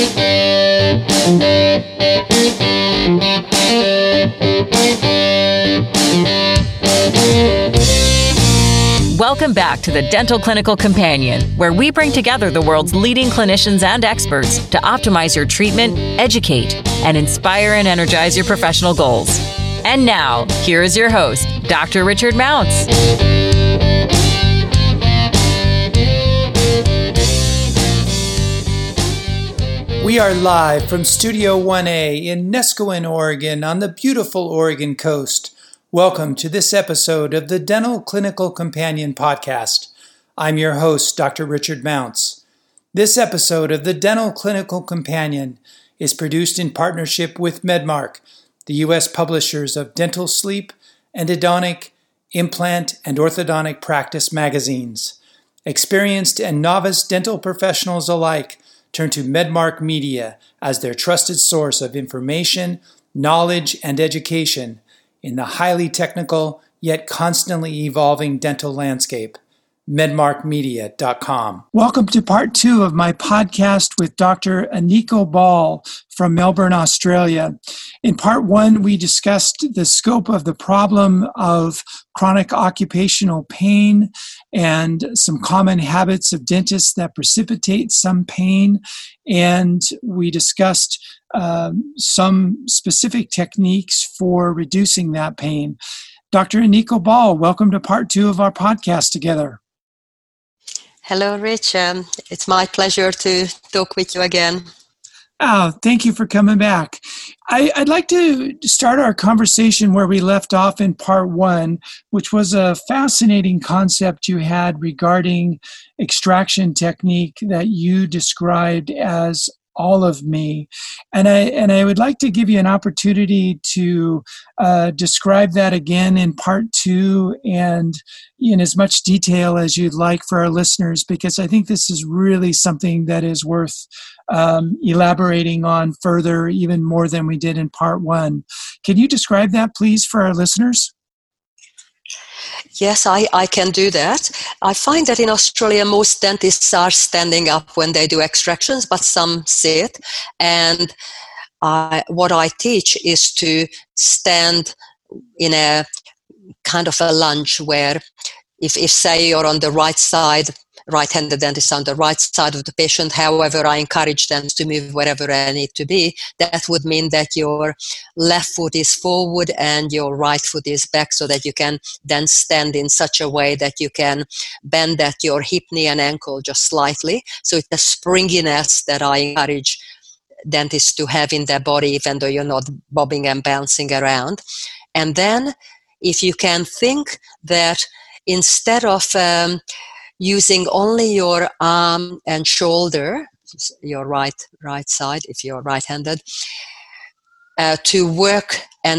Welcome back to the Dental Clinical Companion, where we bring together the world's leading clinicians and experts to optimize your treatment, educate, and inspire and energize your professional goals. And now, here is your host, Dr. Richard Mounts. We are live from Studio 1A in Neskowin, Oregon, on the beautiful Oregon coast. Welcome to this episode of the Dental Clinical Companion podcast. I'm your host, Dr. Richard Mounts. This episode of the Dental Clinical Companion is produced in partnership with Medmark, the U.S. publishers of Dental Sleep, Endodontic, Implant, and Orthodontic Practice magazines. Experienced and novice dental professionals alike turn to Medmark Media as their trusted source of information, knowledge, and education in the highly technical yet constantly evolving dental landscape. MedmarkMedia.com. Welcome to part 2 of my podcast with Dr. Aniko Ball from Melbourne, Australia. In part 1, we discussed the scope of the problem of chronic occupational pain and some common habits of dentists that precipitate some pain. And we discussed some specific techniques for reducing that pain. Dr. Aniko Ball, welcome to part 2 of our podcast together. Hello, Rich. It's my pleasure to talk with you again. Oh, thank you for coming back. I'd like to start our conversation where we left off in part 1, which was a fascinating concept you had regarding extraction technique that you described as all of me. And I would like to give you an opportunity to describe that again in part 2 and in as much detail as you'd like for our listeners, because I think this is really something that is worth elaborating on further, even more than we did in part 1. Can you describe that, please, for our listeners? Yes, I can do that. I find that in Australia, most dentists are standing up when they do extractions, but some sit. And what I teach is to stand in a kind of a lunge where if say you're on the right side, right-handed dentist on the right side of the patient, however, I encourage them to move wherever I need to be. That would mean that your left foot is forward and your right foot is back, so that you can then stand in such a way that you can bend at your hip, knee, and ankle just slightly. So it's a springiness that I encourage dentists to have in their body, even though you're not bobbing and bouncing around. And then if you can think that instead of using only your arm and shoulder, your right side, if you're right-handed, to work and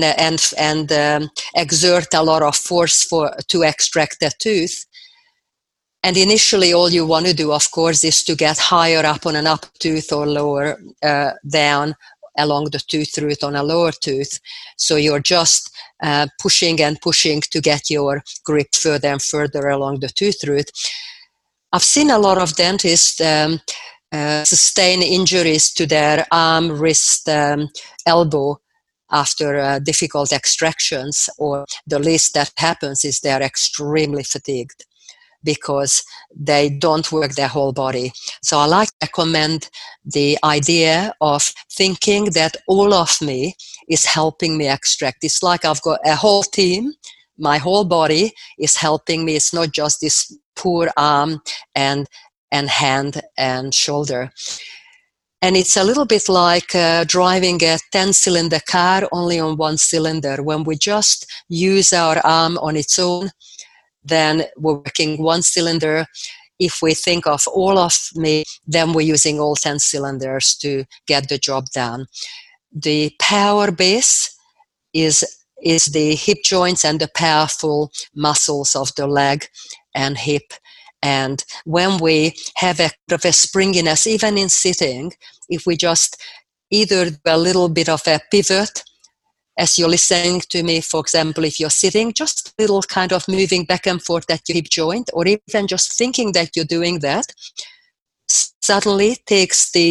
exert a lot of force to extract the tooth. And initially, all you want to do, of course, is to get higher up on an up tooth or lower down along the tooth root on a lower tooth. So you're just pushing and pushing to get your grip further and further along the tooth root. I've seen a lot of dentists sustain injuries to their arm, wrist, elbow after difficult extractions, or the least that happens is they're extremely fatigued because they don't work their whole body. So I like to recommend the idea of thinking that all of me is helping me extract. It's like I've got a whole team. My whole body is helping me. It's not just this poor arm and hand and shoulder. And it's a little bit like driving a 10-cylinder car only on one cylinder. When we just use our arm on its own, then we're working one cylinder. If we think of all of me, then we're using all 10 cylinders to get the job done. The power base is the hip joints and the powerful muscles of the leg and hip. And when we have a springiness, even in sitting, if we just either do a little bit of a pivot, as you're listening to me, for example, if you're sitting, just a little kind of moving back and forth at your hip joint, or even just thinking that you're doing that, suddenly takes the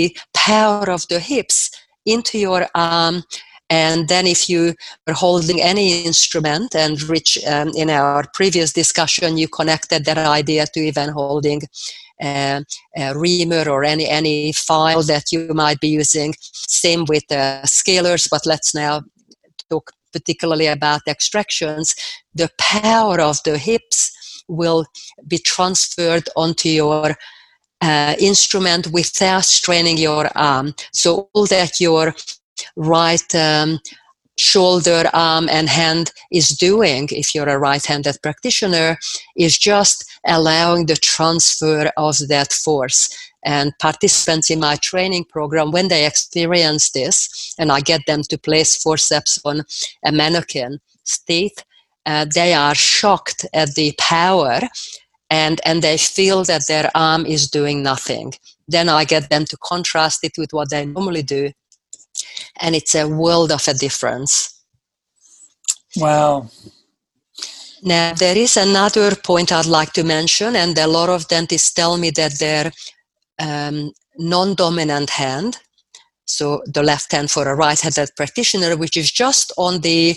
power of the hips into your arm. And then if you are holding any instrument, and Rich, in our previous discussion, you connected that idea to even holding a reamer or any file that you might be using. Same with scalers, but let's now talk particularly about extractions. The power of the hips will be transferred onto your instrument without straining your arm. So all that your right shoulder, arm, and hand is doing, if you're a right-handed practitioner, is just allowing the transfer of that force. And participants in my training program, when they experience this, and I get them to place forceps on a mannequin teeth, they are shocked at the power, and they feel that their arm is doing nothing. Then I get them to contrast it with what they normally do, and it's a world of a difference. Wow. Now, there is another point I'd like to mention, and a lot of dentists tell me that their non-dominant hand, so the left hand for a right-handed practitioner, which is just on the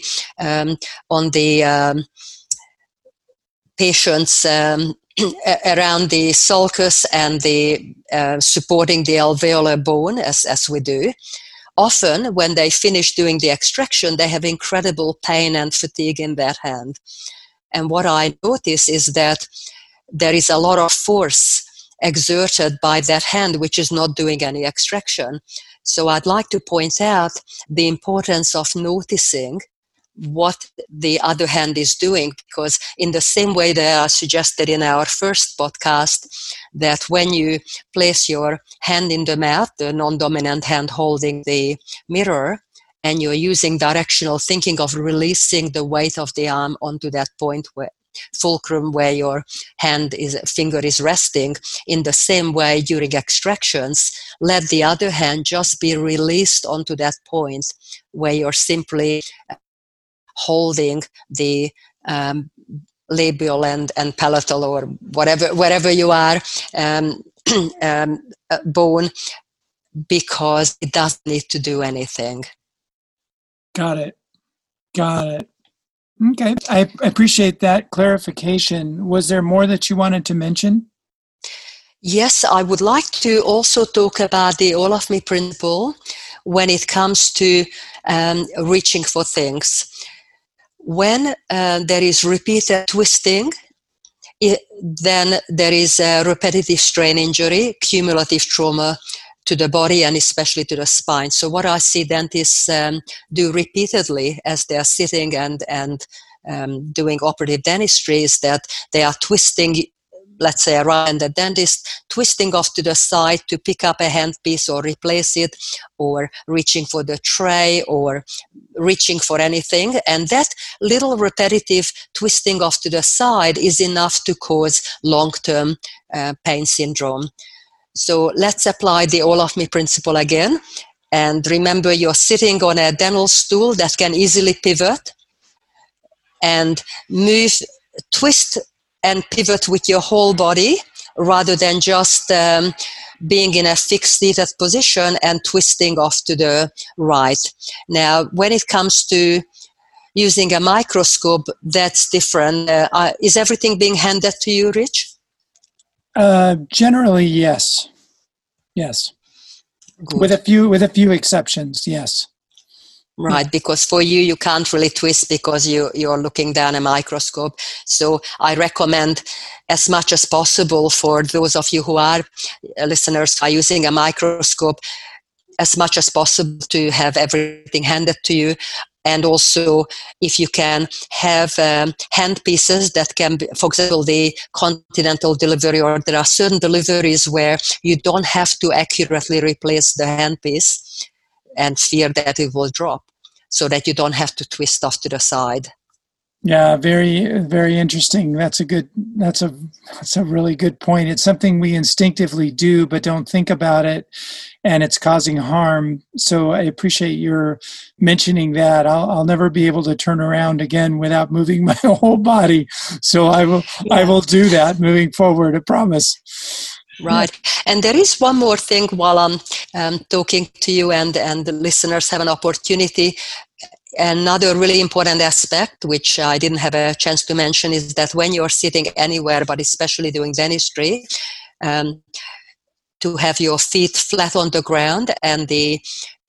patient's around the sulcus and the supporting the alveolar bone, as we do. Often, when they finish doing the extraction, they have incredible pain and fatigue in that hand. And what I notice is that there is a lot of force exerted by that hand, which is not doing any extraction. So I'd like to point out the importance of noticing what the other hand is doing, because in the same way that I suggested in our first podcast, that when you place your hand in the mouth, the non-dominant hand holding the mirror, and you're using directional thinking of releasing the weight of the arm onto that point where fulcrum where your finger is resting, in the same way during extractions, let the other hand just be released onto that point where you're simply holding the labial and palatal, or wherever you are, bone, because it doesn't need to do anything. Got it. Okay, I appreciate that clarification. Was there more that you wanted to mention? Yes, I would like to also talk about the all of me principle when it comes to reaching for things. When there is repeated twisting, then there is a repetitive strain injury, cumulative trauma to the body and especially to the spine. So what I see dentists do repeatedly as they are sitting and doing operative dentistry is that they are twisting, let's say a right-handed dentist, twisting off to the side to pick up a handpiece or replace it, or reaching for the tray, or reaching for anything. And that little repetitive twisting off to the side is enough to cause long-term pain syndrome. So let's apply the all of me principle again. And remember, you're sitting on a dental stool that can easily pivot, and twist and pivot with your whole body rather than just being in a fixed seated position and twisting off to the right. Now, when it comes to using a microscope, that's different. Is everything being handed to you, Rich? Generally, yes. Yes. Good. With a few exceptions, yes. Right, because for you can't really twist because you're looking down a microscope. So I recommend as much as possible for those of you who are listeners are using a microscope, as much as possible to have everything handed to you. And also, if you can have hand pieces that can be, for example, the continental delivery, or there are certain deliveries where you don't have to accurately replace the handpiece and fear that it will drop, so that you don't have to twist off to the side. Yeah, very, very interesting. That's a really good point. It's something we instinctively do, but don't think about it, and it's causing harm. So I appreciate your mentioning that. I'll never be able to turn around again without moving my whole body. So I will do that moving forward. I promise. Right. And there is one more thing while I'm talking to you and the listeners have an opportunity. Another really important aspect, which I didn't have a chance to mention, is that when you're sitting anywhere, but especially doing dentistry, to have your feet flat on the ground and the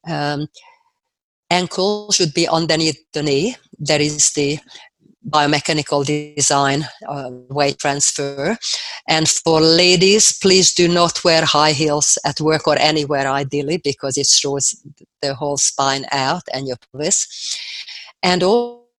ankle should be underneath the knee. That is the biomechanical design, weight transfer. And for ladies, please do not wear high heels at work or anywhere ideally, because it throws the whole spine out and your pelvis. And all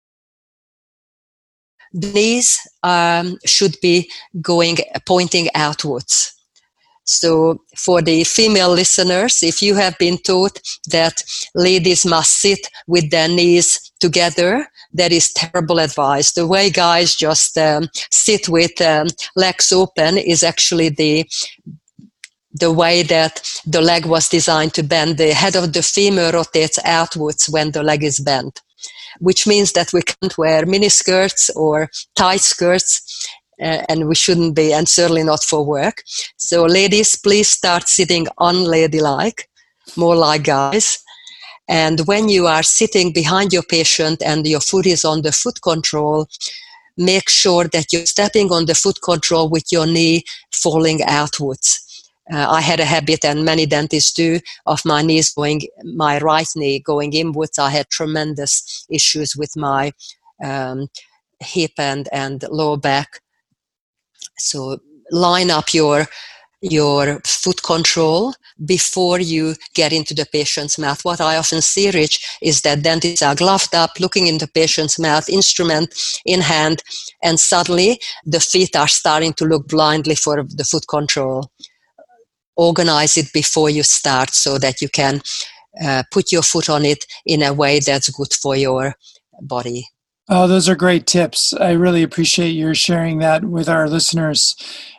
the knees should be pointing outwards. So for the female listeners, if you have been taught that ladies must sit with their knees together, that is terrible advice. The way guys just sit with legs open is actually the way that the leg was designed to bend. The head of the femur rotates outwards when the leg is bent, which means that we can't wear miniskirts or tight skirts. And we shouldn't be, and certainly not for work. So ladies, please start sitting unladylike, more like guys. And when you are sitting behind your patient and your foot is on the foot control, make sure that you're stepping on the foot control with your knee falling outwards. I had a habit, and many dentists do, of my right knee going inwards. I had tremendous issues with my hip and lower back. So line up your foot control before you get into the patient's mouth. What I often see, Rich, is that dentists are gloved up, looking in the patient's mouth, instrument in hand, and suddenly the feet are starting to look blindly for the foot control. Organize it before you start so that you can put your foot on it in a way that's good for your body. Oh, those are great tips. I really appreciate your sharing that with our listeners.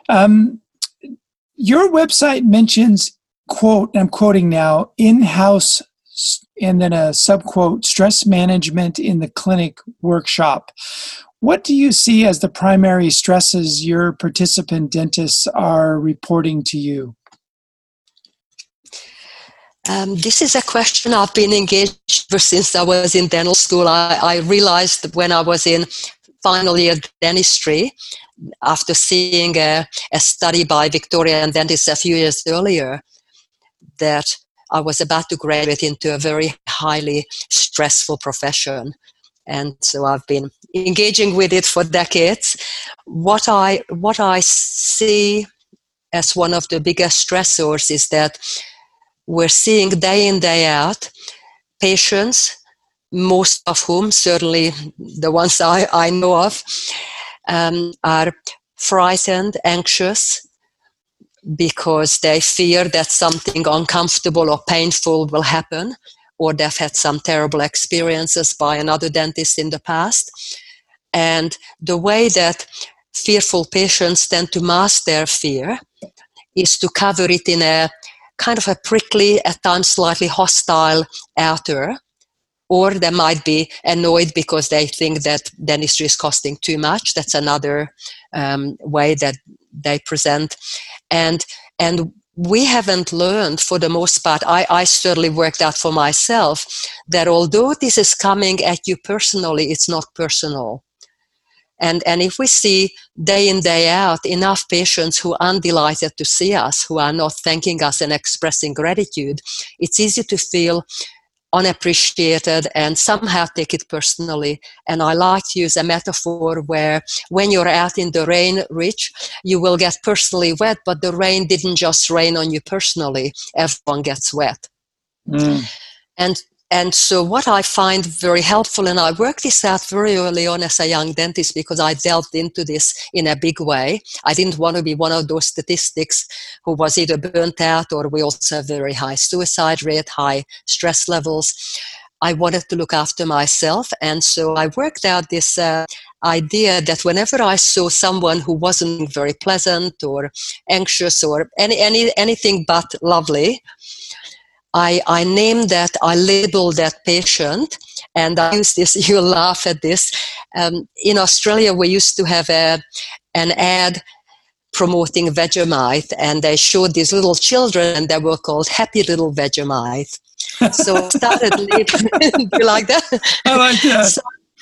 Your website mentions, quote, I'm quoting now, in-house, and then a subquote, stress management in the clinic workshop. What do you see as the primary stresses your participant dentists are reporting to you? This is a question I've been engaged ever since I was in dental school. I realized when I was in final year dentistry, after seeing a study by Victorian dentists a few years earlier, that I was about to graduate into a very highly stressful profession. And so I've been engaging with it for decades. What I see as one of the biggest stressors is that we're seeing day in, day out patients, most of whom, certainly the ones I know of, are frightened, anxious, because they fear that something uncomfortable or painful will happen, or they've had some terrible experiences by another dentist in the past. And the way that fearful patients tend to mask their fear is to cover it in a kind of a prickly, at times slightly hostile outer, or they might be annoyed because they think that dentistry is costing too much. That's another way that they present. And we haven't learned, for the most part, I certainly worked out for myself, that although this is coming at you personally, it's not personal. And if we see day in, day out enough patients who are undelighted to see us, who are not thanking us and expressing gratitude, it's easy to feel unappreciated and somehow take it personally. And I like to use a metaphor where when you're out in the rain, Rich, you will get personally wet, but the rain didn't just rain on you personally. Everyone gets wet. And so what I find very helpful, and I worked this out very early on as a young dentist because I delved into this in a big way. I didn't want to be one of those statistics who was either burnt out, or we also have very high suicide rate, high stress levels. I wanted to look after myself. And so I worked out this idea that whenever I saw someone who wasn't very pleasant or anxious or anything but lovely, I named that, I labeled that patient, and I use this, you'll laugh at this. In Australia, we used to have an ad promoting Vegemite, and they showed these little children, and they were called Happy Little Vegemite. So I started labeling. Do you like that? I like that.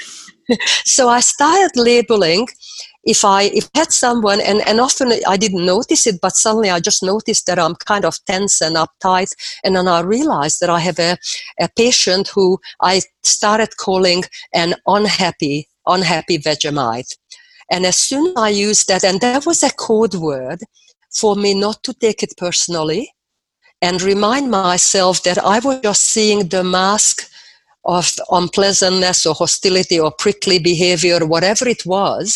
So I started labeling. If I had someone, and often I didn't notice it, but suddenly I just noticed that I'm kind of tense and uptight, and then I realized that I have a patient who I started calling an unhappy Vegemite. And as soon as I used that, and that was a code word for me not to take it personally and remind myself that I was just seeing the mask of unpleasantness or hostility or prickly behavior, whatever it was,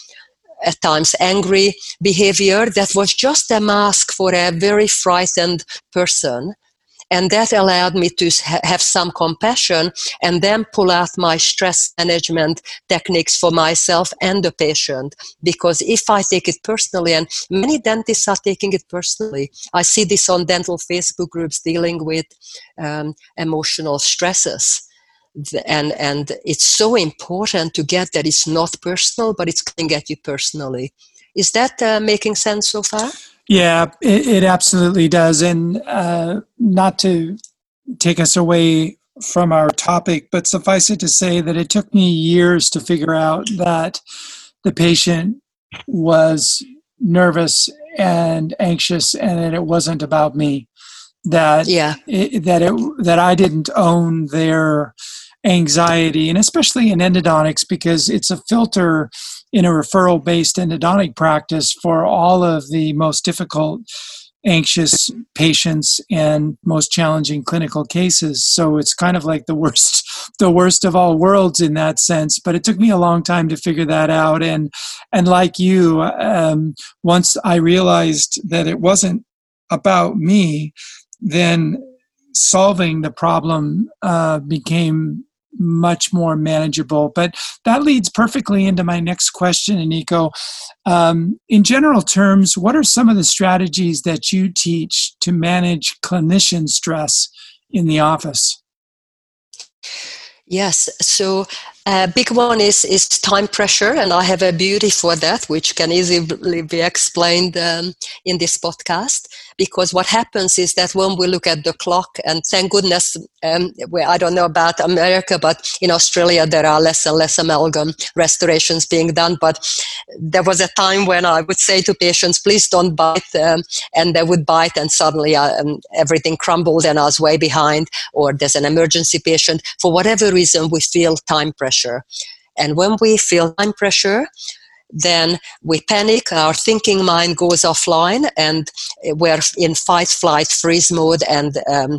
at times angry behavior, that was just a mask for a very frightened person. And that allowed me to have some compassion and then pull out my stress management techniques for myself and the patient. Because if I take it personally, and many dentists are taking it personally, I see this on dental Facebook groups dealing with emotional stresses. And it's so important to get that it's not personal, but it's coming at you personally. Is that making sense so far? Yeah, it absolutely does. And not to take us away from our topic, but suffice it to say that it took me years to figure out that the patient was nervous and anxious, and that it wasn't about me. That that I didn't own their anxiety, and especially in endodontics, because it's a filter in a referral-based endodontic practice for all of the most difficult, anxious patients and most challenging clinical cases. So it's kind of like the worst of all worlds in that sense. But it took me a long time to figure that out. And like you, once I realized that it wasn't about me, then solving the problem became much more manageable. But that leads perfectly into my next question, Aniko. In general terms, what are some of the strategies that you teach to manage clinician stress in the office? Yes, so a big one is time pressure, and I have a beauty for that, which can easily be explained in this podcast. Because what happens is that when we look at the clock, and thank goodness, I don't know about America, but in Australia there are less and less amalgam restorations being done. But there was a time when I would say to patients, please don't bite, and they would bite, and suddenly everything crumbled and I was way behind, or there's an emergency patient. For whatever reason, we feel time pressure. And when we feel time pressure, then we panic, our thinking mind goes offline, and we're in fight, flight, freeze mode, and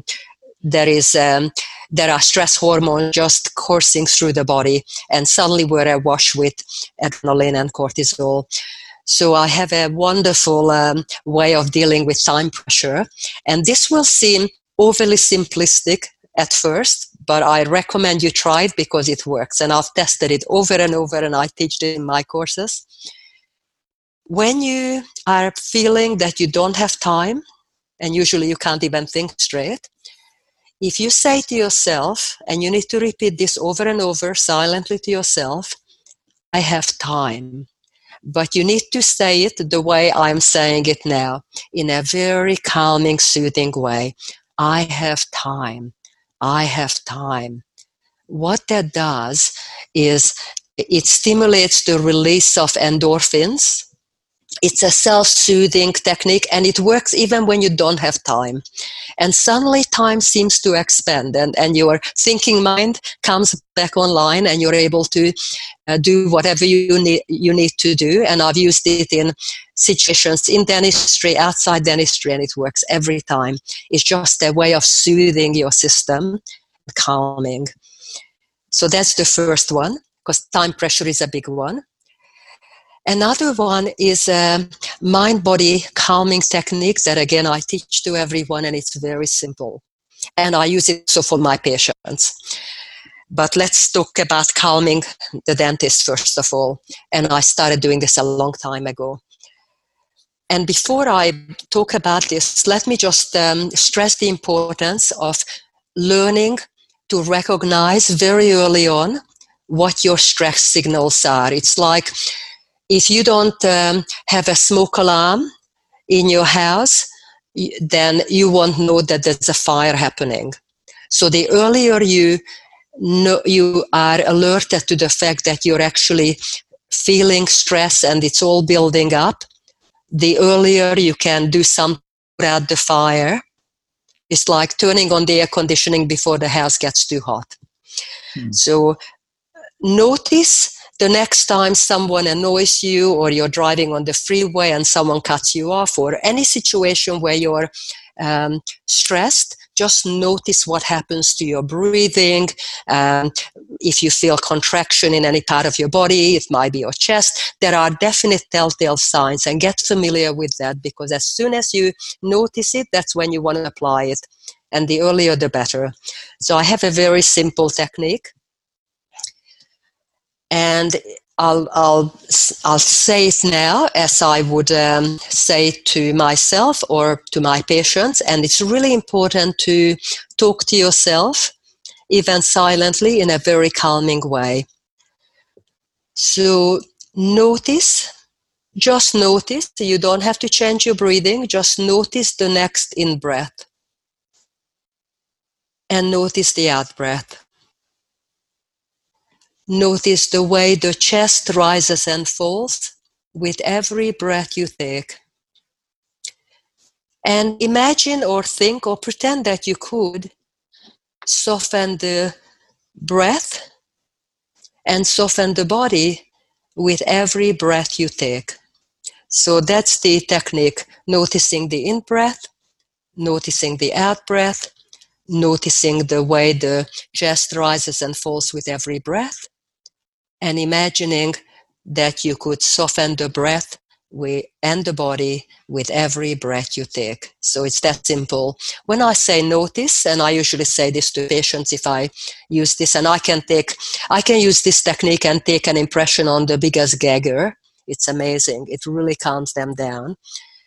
there are stress hormones just coursing through the body, and suddenly we're awash with adrenaline and cortisol. So I have a wonderful way of dealing with time pressure, and this will seem overly simplistic at first, but I recommend you try it because it works, and I've tested it over and over, and I teach it in my courses. When you are feeling that you don't have time, and usually you can't even think straight, if you say to yourself, and you need to repeat this over and over silently to yourself, I have time. But you need to say it the way I'm saying it now, in a very calming, soothing way. I have time. I have time. What that does is it stimulates the release of endorphins. It's a self-soothing technique, and it works even when you don't have time. And suddenly time seems to expand, and your thinking mind comes back online, and you're able to do whatever you need to do. And I've used it in situations in dentistry, outside dentistry, and it works every time. It's just a way of soothing your system, calming. So that's the first one, because time pressure is a big one. Another one is a mind-body calming technique that, again, I teach to everyone, and it's very simple. And I use it also for my patients. But let's talk about calming the dentist first of all. And I started doing this a long time ago. And before I talk about this, let me just stress the importance of learning to recognize very early on what your stress signals are. It's like if you don't have a smoke alarm in your house, then you won't know that there's a fire happening. So the earlier you are alerted to the fact that you're actually feeling stress and it's all building up, the earlier you can do something about the fire. It's like turning on the air conditioning before the house gets too hot. So notice the next time someone annoys you, or you're driving on the freeway and someone cuts you off, or any situation where you're stressed, just notice what happens to your breathing. If you feel contraction in any part of your body, it might be your chest. There are definite telltale signs, and get familiar with that, because as soon as you notice it, that's when you want to apply it. And the earlier, the better. So I have a very simple technique. And I'll say it now as I would say to myself or to my patients. And it's really important to talk to yourself, even silently, in a very calming way. So just notice. You don't have to change your breathing. Just notice the next in-breath. And notice the out-breath. Notice the way the chest rises and falls with every breath you take. And imagine or think or pretend that you could soften the breath and soften the body with every breath you take. So that's the technique, noticing the in-breath, noticing the out-breath, noticing the way the chest rises and falls with every breath, and imagining that you could soften the breath and the body with every breath you take. So it's that simple. When I say notice, and I usually say this to patients if I use this, and I can use this technique and take an impression on the biggest gagger. It's amazing. It really calms them down.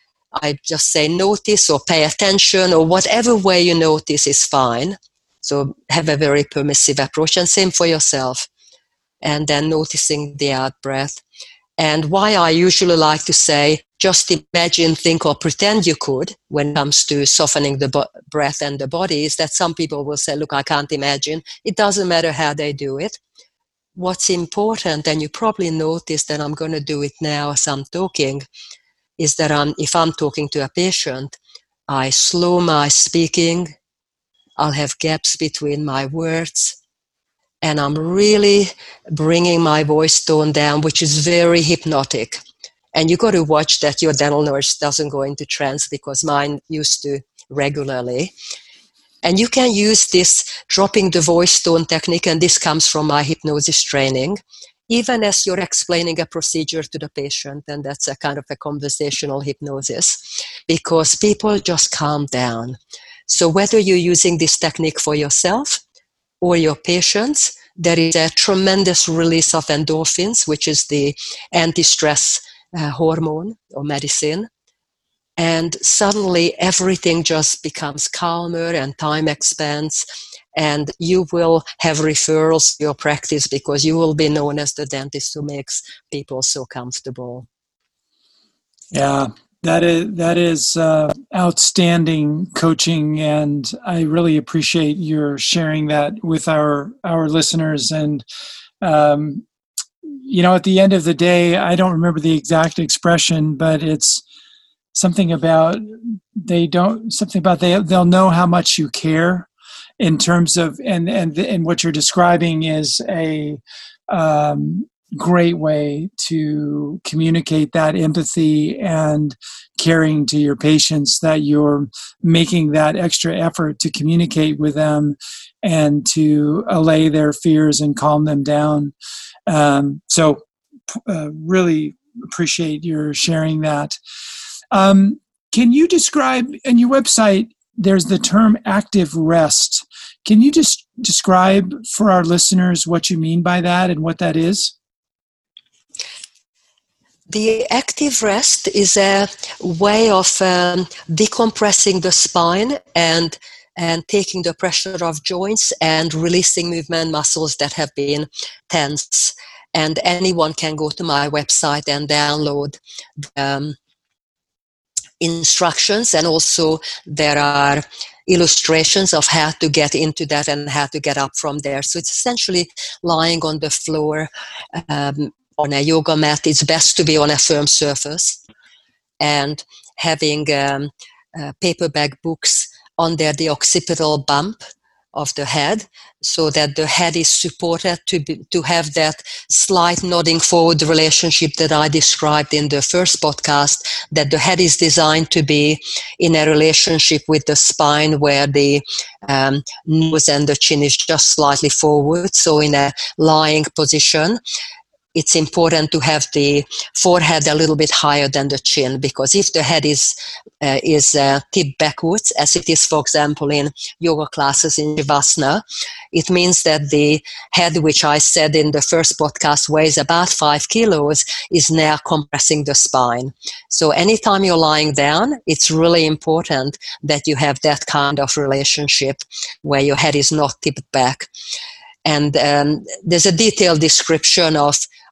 I just say notice or pay attention, or whatever way you notice is fine. So have a very permissive approach, and same for yourself. And then noticing the out-breath. And why I usually like to say, just imagine, think, or pretend you could when it comes to softening the breath and the body, is that some people will say, look, I can't imagine. It doesn't matter how they do it. What's important, and you probably noticed that I'm going to do it now as I'm talking, is that if I'm talking to a patient, I slow my speaking, I'll have gaps between my words, and I'm really bringing my voice tone down, which is very hypnotic. And you got to watch that your dental nurse doesn't go into trance, because mine used to regularly. And you can use this dropping the voice tone technique, and this comes from my hypnosis training, even as you're explaining a procedure to the patient, and that's a kind of a conversational hypnosis, because people just calm down. So whether you're using this technique for yourself or your patients, there is a tremendous release of endorphins, which is the anti-stress hormone or medicine. And suddenly everything just becomes calmer and time expands, and you will have referrals to your practice because you will be known as the dentist who makes people so comfortable. Yeah, that is outstanding coaching, and I really appreciate your sharing that with our listeners. And at the end of the day, I don't remember the exact expression, but it's something about they'll know how much you care, in terms of and what you're describing is a great way to communicate that empathy and caring to your patients, that you're making that extra effort to communicate with them and to allay their fears and calm them down. So really appreciate your sharing that. Can you describe, in your website, there's the term active rest. Can you just describe for our listeners what you mean by that and what that is? The active rest is a way of decompressing the spine and taking the pressure off joints and releasing movement muscles that have been tense. And anyone can go to my website and download instructions, and also there are illustrations of how to get into that and how to get up from there. So it's essentially lying on the floor on a yoga mat. It's best to be on a firm surface, and having paperback books under the occipital bump of the head, so that the head is supported to have that slight nodding forward relationship that I described in the first podcast, that the head is designed to be in a relationship with the spine, where the nose and the chin is just slightly forward. So in a lying position, it's important to have the forehead a little bit higher than the chin, because if the head is tipped backwards, as it is, for example, in yoga classes in Shavasana, it means that the head, which I said in the first podcast weighs about 5 kilos, is now compressing the spine. So anytime you're lying down, it's really important that you have that kind of relationship where your head is not tipped back. And there's a detailed description of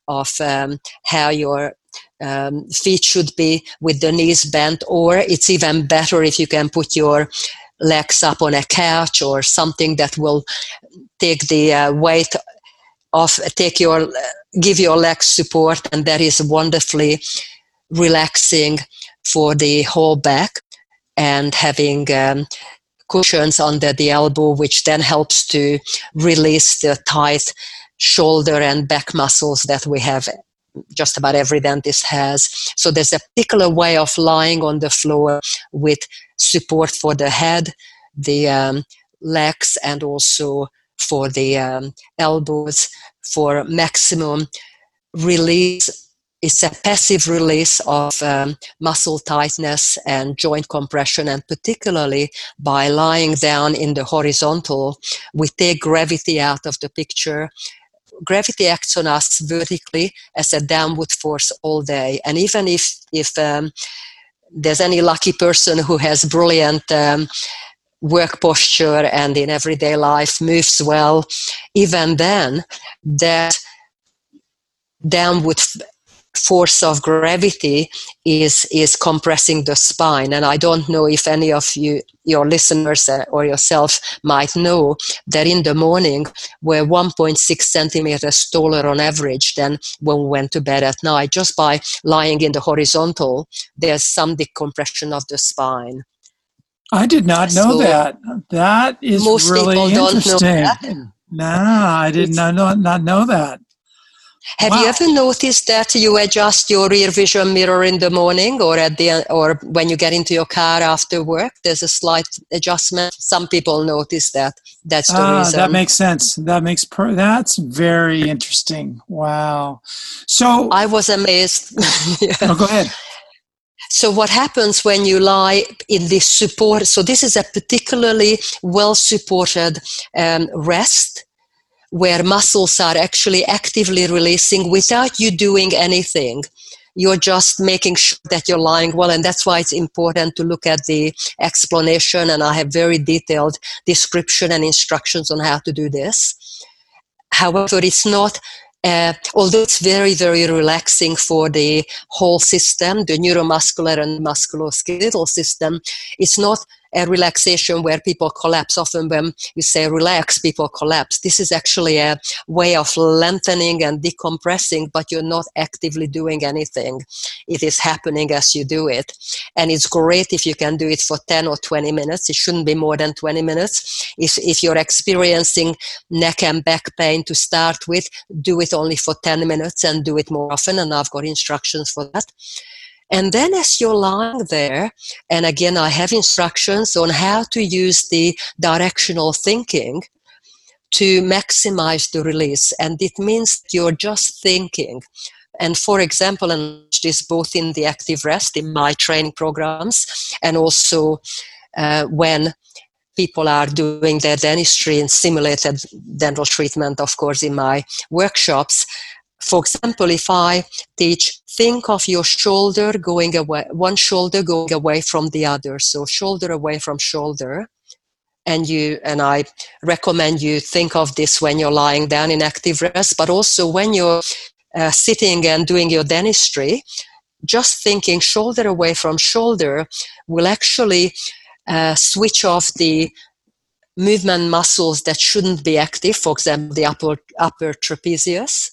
how your feet should be with the knees bent, or it's even better if you can put your legs up on a couch or something that will take the weight off, give your legs support, and that is wonderfully relaxing for the whole back. And having cushions under the elbow, which then helps to release the tight shoulder and back muscles that we have, just about every dentist has. So there's a particular way of lying on the floor with support for the head, the legs, and also for the elbows for maximum release. It's a passive release of muscle tightness and joint compression, and particularly by lying down in the horizontal, we take gravity out of the picture. Gravity acts on us vertically as a downward force all day. And even if there's any lucky person who has brilliant work posture and in everyday life moves well, even then, that downward force of gravity is compressing the spine. And I don't know if any of you, your listeners or yourself, might know that in the morning we're 1.6 centimeters taller on average than when we went to bed at night. Just by lying in the horizontal, there's some decompression of the spine. I did not know that. That is most really people interesting. don't know that. No, I did not know that. Have you ever noticed that you adjust your rear vision mirror in the morning, or or when you get into your car after work? There's a slight adjustment. Some people notice that. That's the reason. That makes sense. That's very interesting. Wow. So I was amazed. Yeah. Oh, go ahead. So what happens when you lie in this support? So this is a particularly well-supported rest, where muscles are actually actively releasing without you doing anything. You're just making sure that you're lying well, and that's why it's important to look at the explanation, and I have very detailed description and instructions on how to do this. However, it's not, although it's very, very relaxing for the whole system, the neuromuscular and musculoskeletal system, it's not a relaxation where people collapse. Often when you say relax, people collapse. This is actually a way of lengthening and decompressing, but you're not actively doing anything. It is happening as you do it. And it's great if you can do it for 10 or 20 minutes. It shouldn't be more than 20 minutes. If you're experiencing neck and back pain to start with, do it only for 10 minutes and do it more often. And I've got instructions for that. And then as you're lying there, and again, I have instructions on how to use the directional thinking to maximize the release. And it means you're just thinking. And for example, and this both in the active rest in my training programs, and also when people are doing their dentistry and simulated dental treatment, of course, in my workshops. For example, if I teach, think of your shoulder going away, one shoulder going away from the other. So shoulder away from shoulder. and I recommend you think of this when you're lying down in active rest, but also when you're sitting and doing your dentistry. Just thinking shoulder away from shoulder will actually switch off the movement muscles that shouldn't be active, for example, the upper trapezius.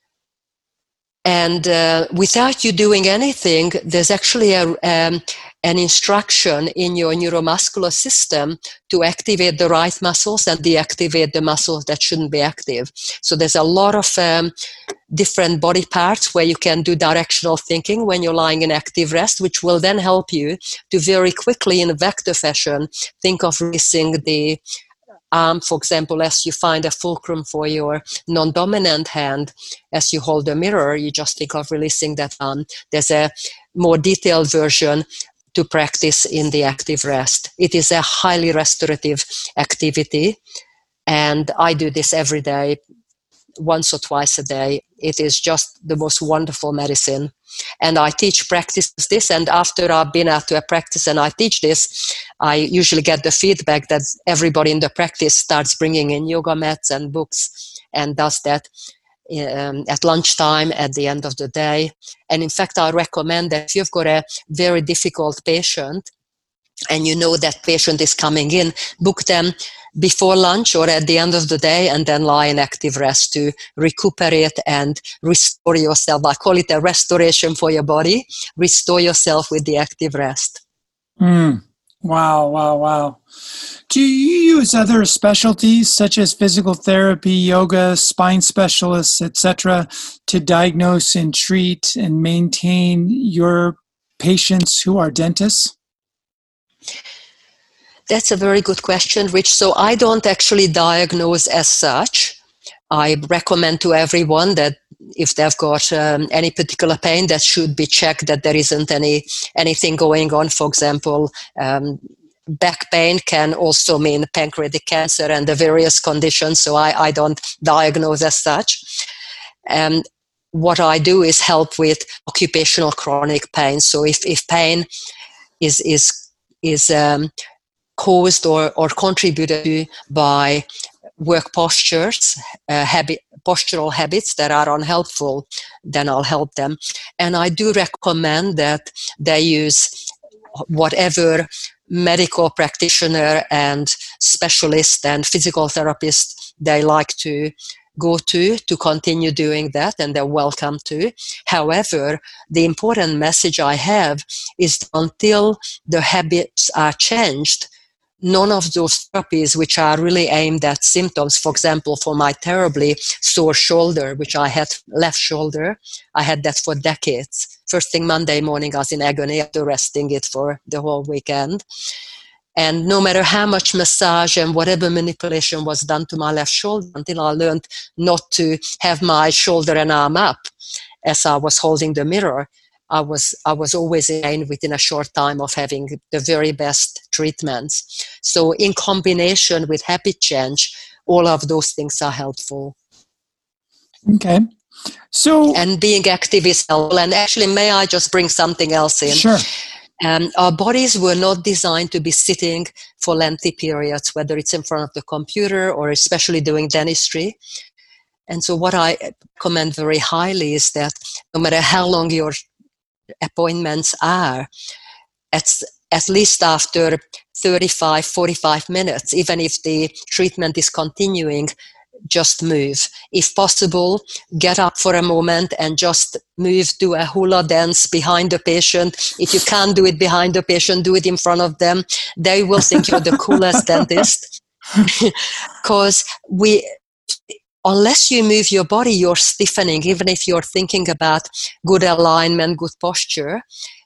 And without you doing anything, there's actually an instruction in your neuromuscular system to activate the right muscles and deactivate the muscles that shouldn't be active. So there's a lot of different body parts where you can do directional thinking when you're lying in active rest, which will then help you to very quickly, in a vector fashion, think of releasing the arm, for example, as you find a fulcrum for your non-dominant hand, as you hold the mirror, you just think of releasing that arm. There's a more detailed version to practice in the active rest. It is a highly restorative activity, and I do this every day, once or twice a day. It is just the most wonderful medicine. And I teach practice this, and after I've been out to a practice and I teach this, I usually get the feedback that everybody in the practice starts bringing in yoga mats and books and does that at lunchtime at the end of the day. And in fact, I recommend that if you've got a very difficult patient and you know that patient is coming in, book them before lunch or at the end of the day, and then lie in active rest to recuperate and restore yourself. I call it a restoration for your body. Restore yourself with the active rest. Wow. Do you use other specialties such as physical therapy, yoga, spine specialists, etc., to diagnose and treat and maintain your patients who are dentists? That's a very good question, Rich. So I don't actually diagnose as such. I recommend to everyone that if they've got any particular pain, that should be checked, that there isn't anything going on. For example, back pain can also mean pancreatic cancer and the various conditions. So I don't diagnose as such. What I do is help with occupational chronic pain. So if pain is caused or contributed to by work postures, postural habits that are unhelpful, then I'll help them. And I do recommend that they use whatever medical practitioner and specialist and physical therapist they like to go to continue doing that, and they're welcome to. However, the important message I have is until the habits are changed, none of those therapies which are really aimed at symptoms, for example, for my terribly sore shoulder, which I had, left shoulder, I had that for decades. First thing Monday morning, I was in agony after resting it for the whole weekend. And no matter how much massage and whatever manipulation was done to my left shoulder, until I learned not to have my shoulder and arm up as I was holding the mirror, I was always in pain within a short time of having the very best treatments. So in combination with habit change, all of those things are helpful. Okay. So, and being active is helpful. And actually, may I just bring something else in? Sure. Our bodies were not designed to be sitting for lengthy periods, whether it's in front of the computer or especially doing dentistry. And so what I recommend very highly is that no matter how long your appointments are, at least after 35, 45 minutes, even if the treatment is continuing, just move. If possible, get up for a moment and just move, do a hula dance behind the patient. If you can't do it behind the patient, do it in front of them. They will think you're the coolest dentist. Because unless you move your body, you're stiffening, even if you're thinking about good alignment, good posture.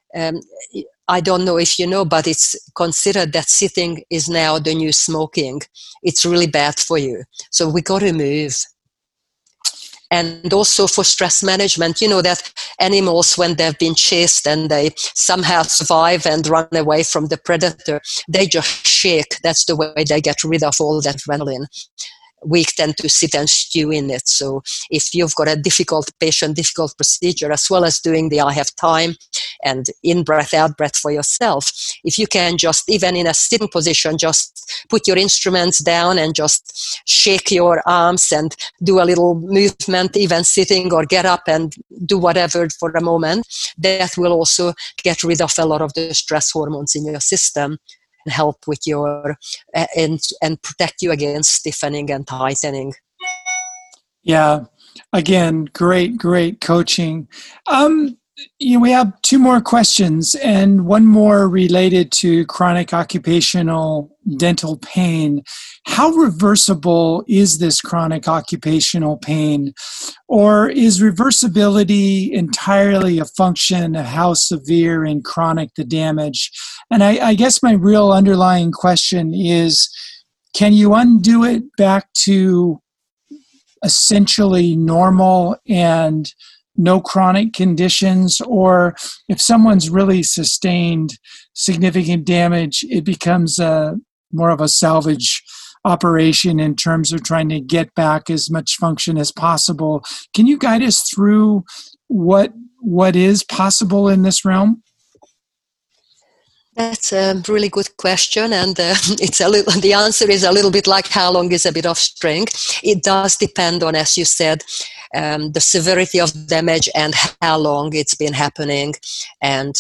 I don't know if you know, but it's considered that sitting is now the new smoking. It's really bad for you. So we got to move. And also for stress management, you know that animals, when they've been chased and they somehow survive and run away from the predator, they just shake. That's the way they get rid of all that adrenaline. We tend to sit and stew in it. So if you've got a difficult patient, difficult procedure, as well as doing the I have time and in breath, out breath for yourself. If you can just, even in a sitting position, just put your instruments down and just shake your arms and do a little movement, even sitting, or get up and do whatever for a moment, that will also get rid of a lot of the stress hormones in your system and help with your and protect you against stiffening and tightening. Yeah, again, great coaching. We have two more questions, and one more related to chronic occupational dental pain. How reversible is this chronic occupational pain? Or is reversibility entirely a function of how severe and chronic the damage? And I guess my real underlying question is, can you undo it back to essentially normal and no chronic conditions? Or if someone's really sustained significant damage, it becomes more of a salvage operation in terms of trying to get back as much function as possible. Can you guide us through what is possible in this realm? That's a really good question, and the answer is a little bit like how long is a bit of string. It does depend on, as you said, the severity of damage and how long it's been happening, and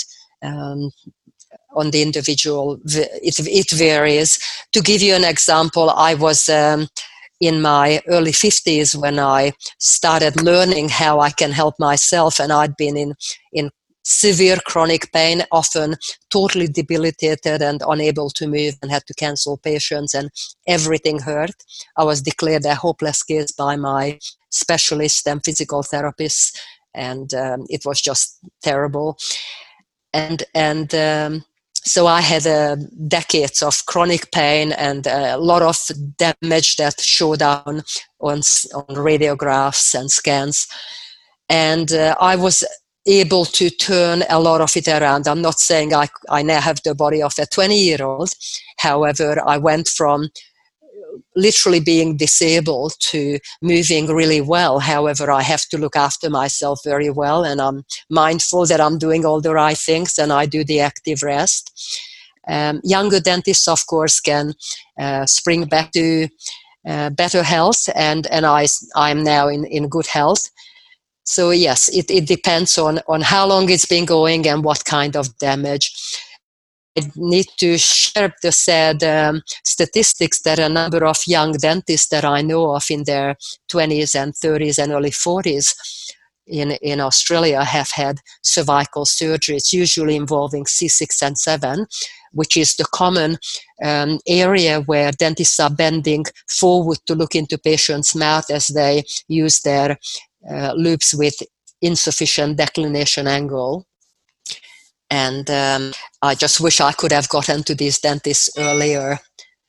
on the individual, it varies. To give you an example, I was in my early 50s when I started learning how I can help myself, and I'd been in severe chronic pain, often totally debilitated and unable to move, and had to cancel patients, and everything hurt. I was declared a hopeless case by my specialist and physical therapists, and it was just terrible. And so I had decades of chronic pain and a lot of damage that showed down on radiographs and scans. And I was able to turn a lot of it around. I'm not saying I now have the body of a 20-year-old. However, I went from literally being disabled to moving really well. However, I have to look after myself very well, and I'm mindful that I'm doing all the right things, and I do the active rest. Younger dentists, of course, can spring back to better health, and I'm now in good health. So yes, it depends on how long it's been going and what kind of damage. I need to share the sad statistics that a number of young dentists that I know of in their 20s and 30s and early 40s in Australia have had cervical surgeries, usually involving C6 and 7, which is the common area where dentists are bending forward to look into patients' mouth as they use their loops with insufficient declination angle. And I just wish I could have gotten to these dentists earlier.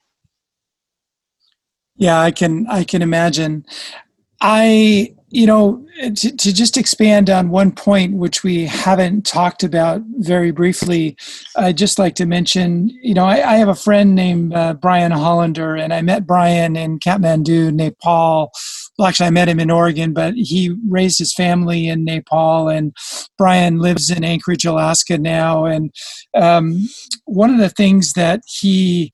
Yeah, I can imagine. To just expand on one point which we haven't talked about very briefly, I'd just like to mention, I have a friend named Brian Hollander, and I met Brian in Kathmandu, Nepal. Well, actually, I met him in Oregon, but he raised his family in Nepal, and Brian lives in Anchorage, Alaska now. And one of the things that he,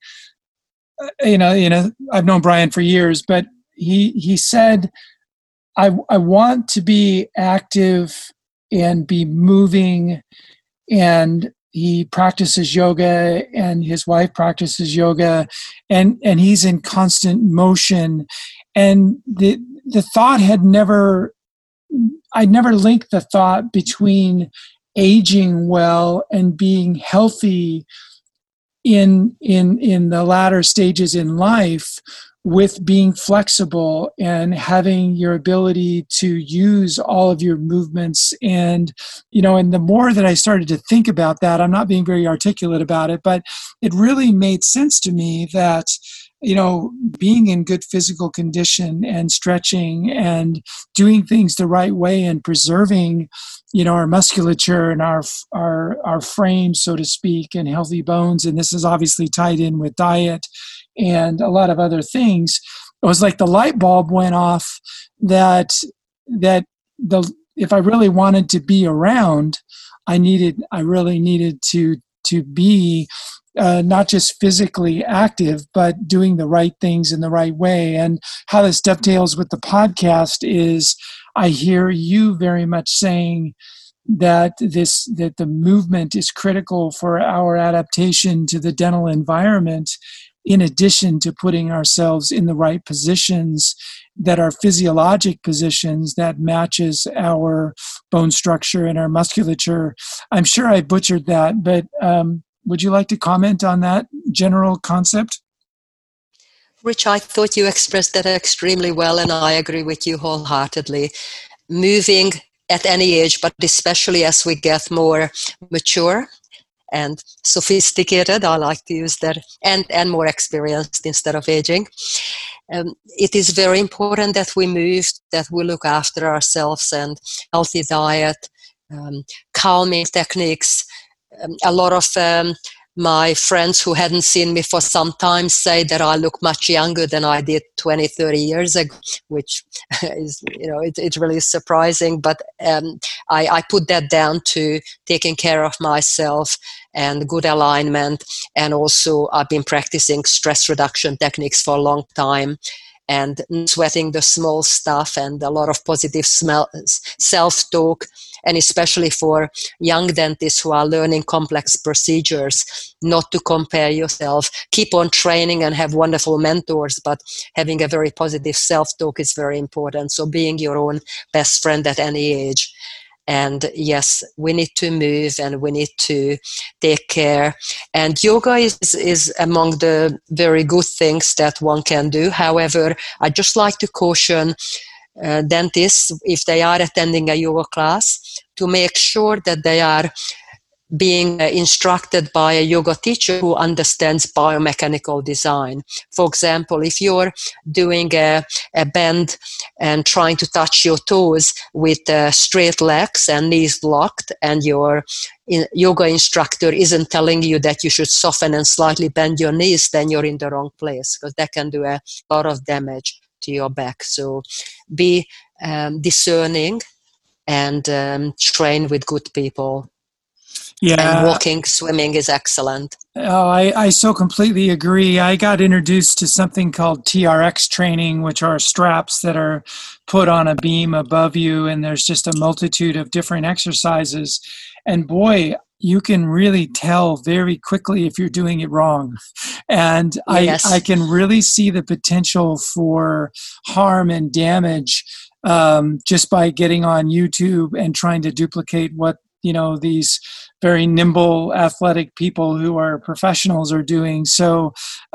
I've known Brian for years, but he said, I want to be active and be moving, and he practices yoga, and his wife practices yoga, and he's in constant motion. And the thought I'd never linked the thought between aging well and being healthy in the latter stages in life with being flexible and having your ability to use all of your movements. And the more that I started to think about that, I'm not being very articulate about it, but it really made sense to me that, being in good physical condition and stretching and doing things the right way and preserving, our musculature and our frame, so to speak, and healthy bones. And this is obviously tied in with diet and a lot of other things. It was like the light bulb went off that if I really wanted to be around, I really needed to be not just physically active, but doing the right things in the right way. And how this dovetails with the podcast is I hear you very much saying that the movement is critical for our adaptation to the dental environment, in addition to putting ourselves in the right positions that are physiologic positions that matches our bone structure and our musculature. I'm sure I butchered that, but would you like to comment on that general concept? Rich, I thought you expressed that extremely well, and I agree with you wholeheartedly. Moving at any age, but especially as we get more mature and sophisticated, I like to use that, and more experienced instead of aging. It is very important that we move, that we look after ourselves, and healthy diet, calming techniques. A lot of my friends who hadn't seen me for some time say that I look much younger than I did 20, 30 years ago, which is, it's really surprising. But I put that down to taking care of myself and good alignment. And also I've been practicing stress reduction techniques for a long time, and sweating the small stuff, and a lot of positive self-talk. And especially for young dentists who are learning complex procedures, not to compare yourself. Keep on training and have wonderful mentors, but having a very positive self-talk is very important. So being your own best friend at any age. And yes, we need to move and we need to take care. And yoga is among the very good things that one can do. However, I just like to caution dentists, if they are attending a yoga class, to make sure that they are being instructed by a yoga teacher who understands biomechanical design. For example, if you're doing a bend and trying to touch your toes with straight legs and knees locked, and your yoga instructor isn't telling you that you should soften and slightly bend your knees, then you're in the wrong place, because that can do a lot of damage to your back. So be discerning and train with good people. Yeah. And walking, swimming is excellent. Oh, I so completely agree. I got introduced to something called TRX training, which are straps that are put on a beam above you, and there's just a multitude of different exercises. And boy, you can really tell very quickly if you're doing it wrong. And yes. I can really see the potential for harm and damage just by getting on YouTube and trying to duplicate what these very nimble, athletic people who are professionals are doing. So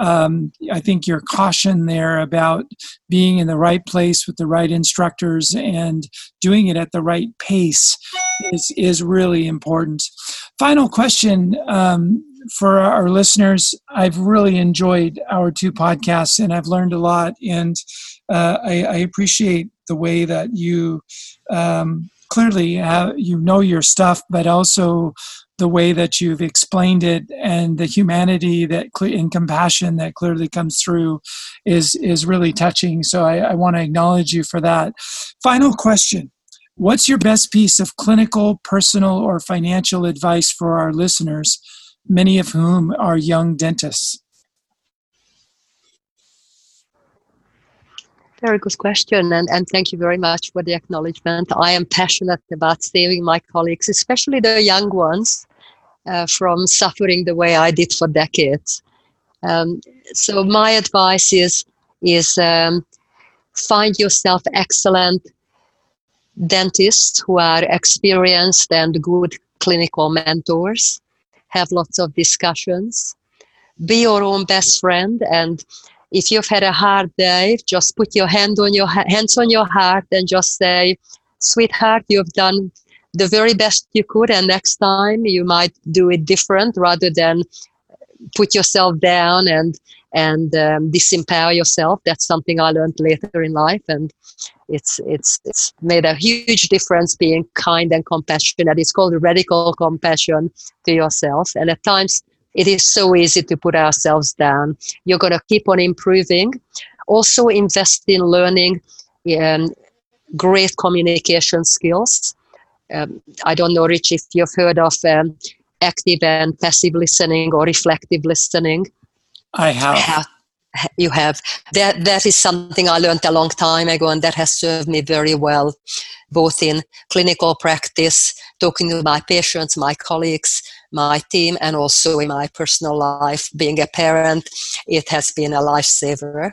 I think your caution there about being in the right place with the right instructors and doing it at the right pace is really important. Final question for our listeners. I've really enjoyed our two podcasts, and I've learned a lot. And I appreciate the way that you clearly your stuff, but also the way that you've explained it, and the humanity and compassion that clearly comes through is really touching. So I want to acknowledge you for that. Final question. What's your best piece of clinical, personal, or financial advice for our listeners, many of whom are young dentists? Very good question, and thank you very much for the acknowledgement. I am passionate about saving my colleagues, especially the young ones, from suffering the way I did for decades. So my advice is find yourself excellent dentists who are experienced and good clinical mentors. Have lots of discussions. Be your own best friend, and if you've had a hard day, just put your hands on your heart and just say, "Sweetheart, you've done the very best you could, and next time you might do it different," rather than put yourself down and disempower yourself. That's something I learned later in life, and it's made a huge difference being kind and compassionate. It's called radical compassion to yourself, and at times it is so easy to put ourselves down. You're going to keep on improving. Also invest in learning great communication skills I don't know, Rich, if you've heard of active and passive listening or reflective listening. I have. You have. That is something I learned a long time ago, and that has served me very well, both in clinical practice, talking to my patients, my colleagues, my team, and also in my personal life. Being a parent, it has been a lifesaver.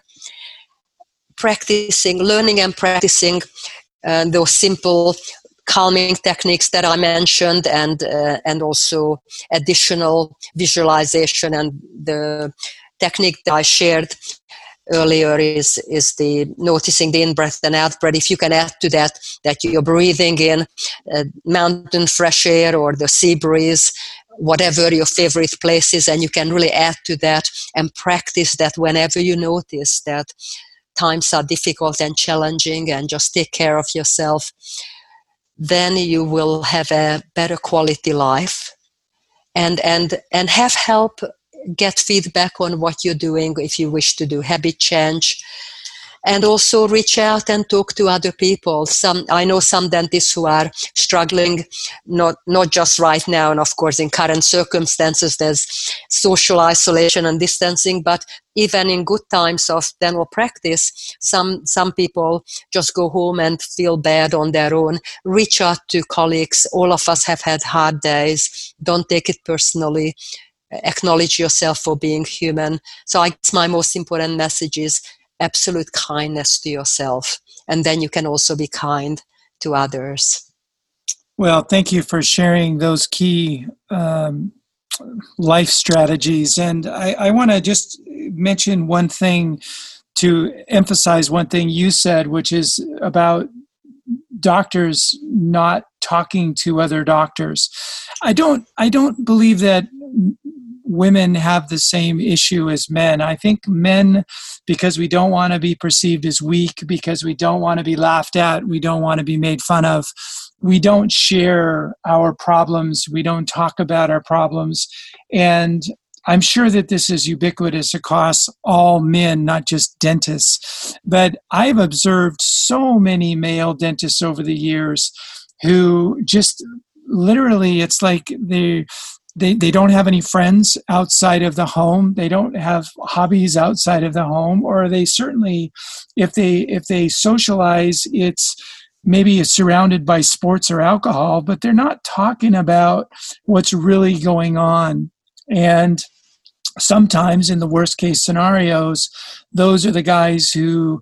Learning and practicing those simple calming techniques that I mentioned, and also additional visualization, and the technique that I shared earlier is the noticing the in-breath and out-breath. If you can add to that you're breathing in mountain fresh air or the sea breeze, whatever your favorite place is, and you can really add to that and practice that whenever you notice that times are difficult and challenging, and just take care of yourself, then you will have a better quality life and have help, get feedback on what you're doing if you wish to do habit change, and also reach out and talk to other people. I know some dentists who are struggling, not just right now, and of course in current circumstances there's social isolation and distancing, but even in good times of dental practice, some people just go home and feel bad on their own. Reach out to colleagues. All of us have had hard days. Don't take it personally. Acknowledge yourself for being human. So I guess my most important message is absolute kindness to yourself, and then you can also be kind to others. Well, thank you for sharing those key life strategies. And I want to just mention one thing, to emphasize one thing you said, which is about doctors not talking to other doctors. I don't believe that women have the same issue as men. I think men, because we don't want to be perceived as weak, because we don't want to be laughed at, we don't want to be made fun of, we don't share our problems, we don't talk about our problems. And I'm sure that this is ubiquitous across all men, not just dentists. But I've observed so many male dentists over the years who just literally, it's like they don't have any friends outside of the home. They don't have hobbies outside of the home, or they certainly, if they socialize, it's maybe surrounded by sports or alcohol, but they're not talking about what's really going on. And sometimes in the worst case scenarios, those are the guys who,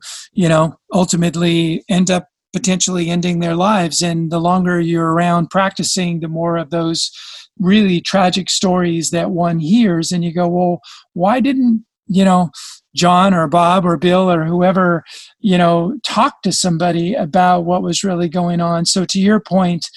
ultimately end up potentially ending their lives. And the longer you're around practicing, the more of those really tragic stories that one hears, and you go, well, why didn't, John or Bob or Bill or whoever, talk to somebody about what was really going on? So to your point,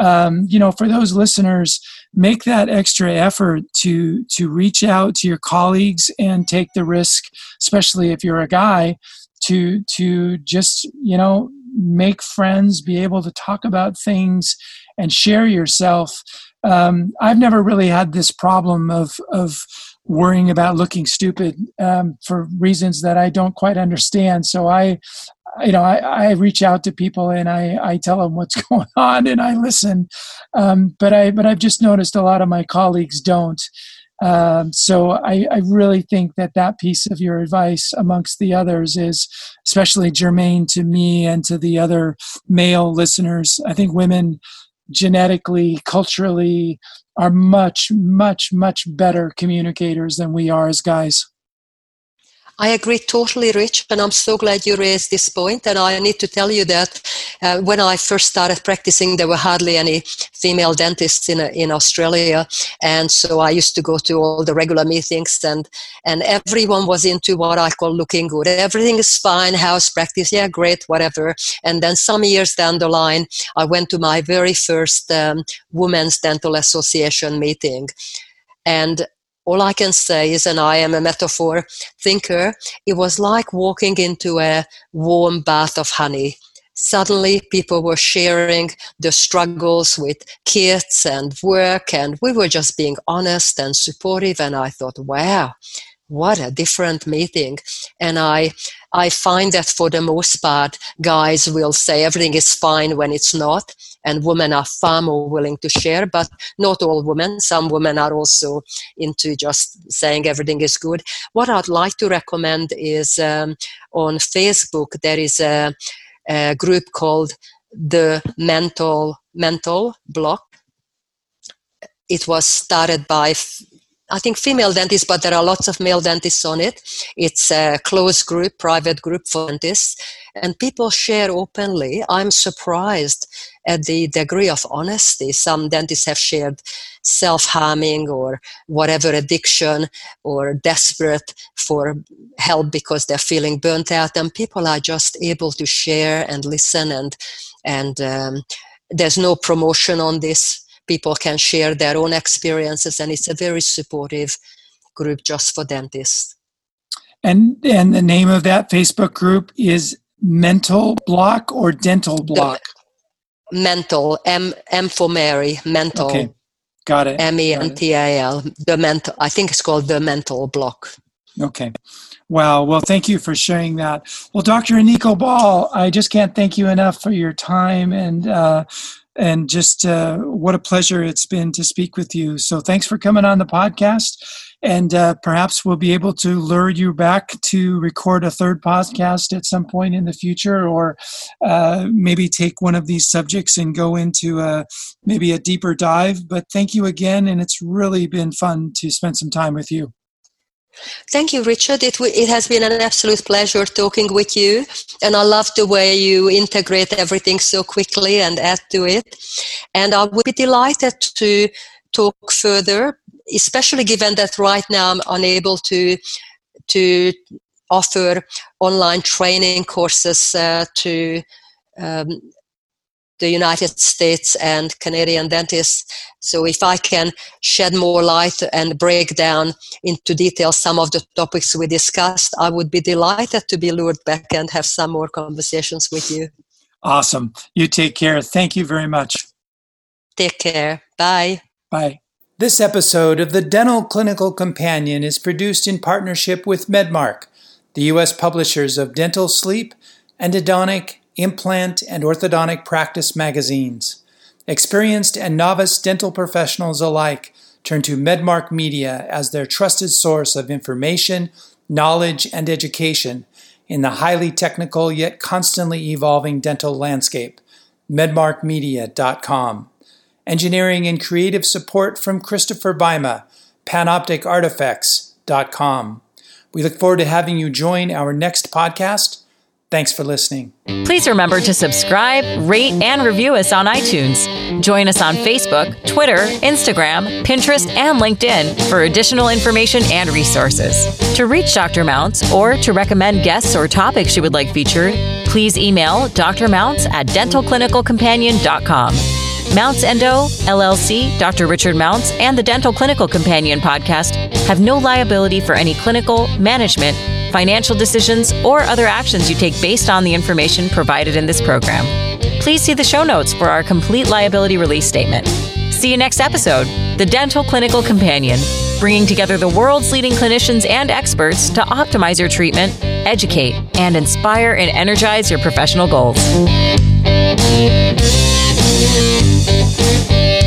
for those listeners, make that extra effort to reach out to your colleagues and take the risk, especially if you're a guy, to just, make friends, be able to talk about things and share yourself. I've never really had this problem of worrying about looking stupid for reasons that I don't quite understand. So I reach out to people and I tell them what's going on and I listen. But I've just noticed a lot of my colleagues don't. So I really think that piece of your advice amongst the others is especially germane to me and to the other male listeners. I think women genetically, culturally, are much, much, much better communicators than we are as guys. I agree totally, Rich, and I'm so glad you raised this point. And I need to tell you that when I first started practicing, there were hardly any female dentists in Australia, and so I used to go to all the regular meetings, and everyone was into what I call looking good. Everything is fine, house practice, yeah, great, whatever. And then some years down the line, I went to my very first Women's Dental Association meeting, and all I can say is, and I am a metaphor thinker, it was like walking into a warm bath of honey. Suddenly people were sharing the struggles with kids and work, and we were just being honest and supportive, and I thought, wow, what a different meeting. And I I find that for the most part, guys will say everything is fine when it's not, and women are far more willing to share, but not all women. Some women are also into just saying everything is good. What I'd like to recommend is on Facebook, there is a group called the Mental Block. It was started by I think female dentists, but there are lots of male dentists on it. It's a closed group, private group for dentists, and people share openly. I'm surprised at the degree of honesty. Some dentists have shared self-harming or whatever addiction or desperate for help because they're feeling burnt out, and people are just able to share and listen, and there's no promotion on this. People can share their own experiences, and it's a very supportive group just for dentists. And the name of that Facebook group is Mental Block or Dental Block? Mental, M for Mary, Mental. Okay, got it. MENTAL, the Mental. I think it's called the Mental Block. Okay. Wow. Well, thank you for sharing that. Well, Dr. Aniko Ball, I just can't thank you enough for your time and just what a pleasure it's been to speak with you. So thanks for coming on the podcast. And perhaps we'll be able to lure you back to record a third podcast at some point in the future, or maybe take one of these subjects and go into maybe a deeper dive. But thank you again, and it's really been fun to spend some time with you. Thank you, Richard. It has been an absolute pleasure talking with you, and I love the way you integrate everything so quickly and add to it. And I would be delighted to talk further, especially given that right now I'm unable to offer online training courses to the United States and Canadian dentists. So if I can shed more light and break down into detail some of the topics we discussed, I would be delighted to be lured back and have some more conversations with you. Awesome. You take care. Thank you very much. Take care. Bye. Bye. This episode of the Dental Clinical Companion is produced in partnership with Medmark, the U.S. publishers of Dental Sleep, Endodontic, Implant, and Orthodontic Practice magazines. Experienced and novice dental professionals alike turn to Medmark Media as their trusted source of information, knowledge, and education in the highly technical yet constantly evolving dental landscape. MedmarkMedia.com. Engineering and creative support from Christopher Bima, PanopticArtifacts.com. We look forward to having you join our next podcast. Thanks for listening. Please remember to subscribe, rate, and review us on iTunes. Join us on Facebook, Twitter, Instagram, Pinterest, and LinkedIn for additional information and resources. To reach Dr. Mounts or to recommend guests or topics you would like featured, please email Dr. Mounts at dentalclinicalcompanion.com. Mounts Endo, LLC, Dr. Richard Mounts, and the Dental Clinical Companion podcast have no liability for any clinical, management, financial decisions, or other actions you take based on the information provided in this program. Please see the show notes for our complete liability release statement. See you next episode, The Dental Clinical Companion, bringing together the world's leading clinicians and experts to optimize your treatment, educate, and inspire and energize your professional goals.